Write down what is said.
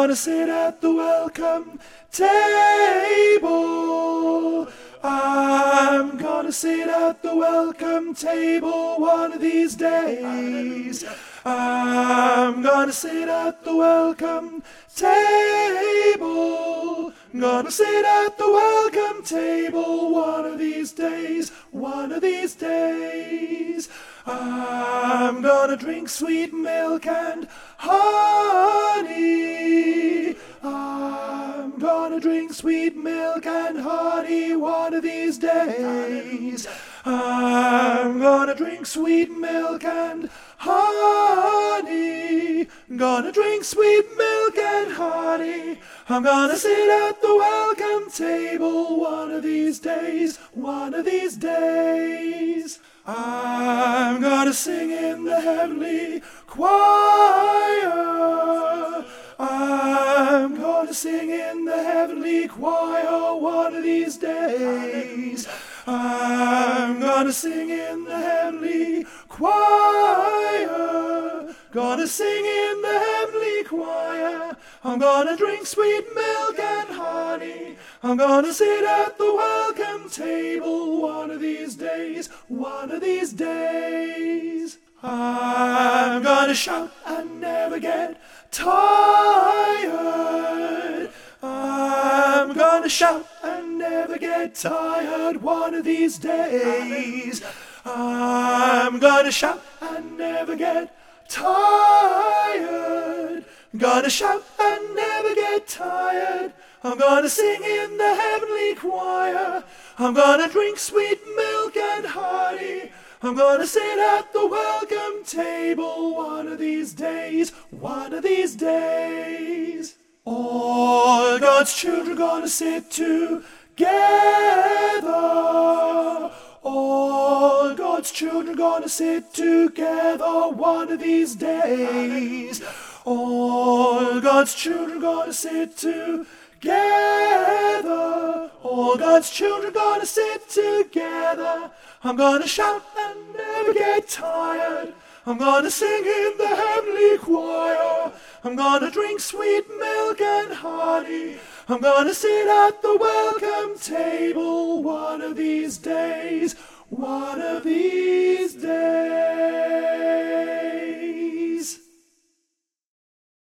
gonna sit at the welcome table. I'm gonna sit at the welcome table one of these days. I'm gonna sit at the welcome table. Gonna sit at the welcome table one of these days, one of these days. I'm gonna drink sweet milk and honey. I'm gonna drink sweet milk and honey one of these days. I'm gonna drink sweet milk and honey. Gonna drink sweet milk and honey. I'm gonna sit at the welcome table one of these days, one of these days. I'm gonna sing in the heavenly choir. I'm gonna sing in the heavenly choir one of these days. I'm gonna sing in the heavenly choir. Gonna sing in the heavenly choir. I'm gonna drink sweet milk and honey. I'm gonna sit at the welcome table one of these days, one of these days. I'm gonna shout and never get tired. I'm gonna shout and never get tired one of these days. I'm gonna shout and never get tired. Gonna shout and never get tired. I'm gonna sing in the heavenly choir. I'm gonna drink sweet milk and honey. I'm gonna sit at the welcome table one of these days, one of these days. All God's children gonna sit together. All God's children gonna sit together one of these days. All God's children gonna sit together. All God's children gonna sit together. I'm gonna shout and never get tired. I'm gonna sing in the heavenly choir. I'm gonna drink sweet milk and honey. I'm gonna sit at the welcome table one of these days, one of these days.